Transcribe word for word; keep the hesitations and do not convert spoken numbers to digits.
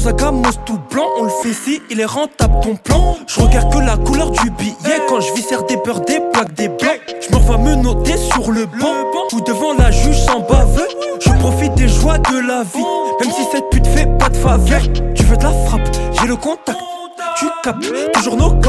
Rose à gamos tout blanc, on le fait si il est rentable ton plan. Je regarde que la couleur du billet quand je viscère des peurs, des plaques, des blancs. Je me revois me noter sur le banc ou devant la juge sans baveux. Je profite des joies de la vie, même si cette pute fait pas de faveur. Tu veux de la frappe, j'ai le contact, tu captes toujours nos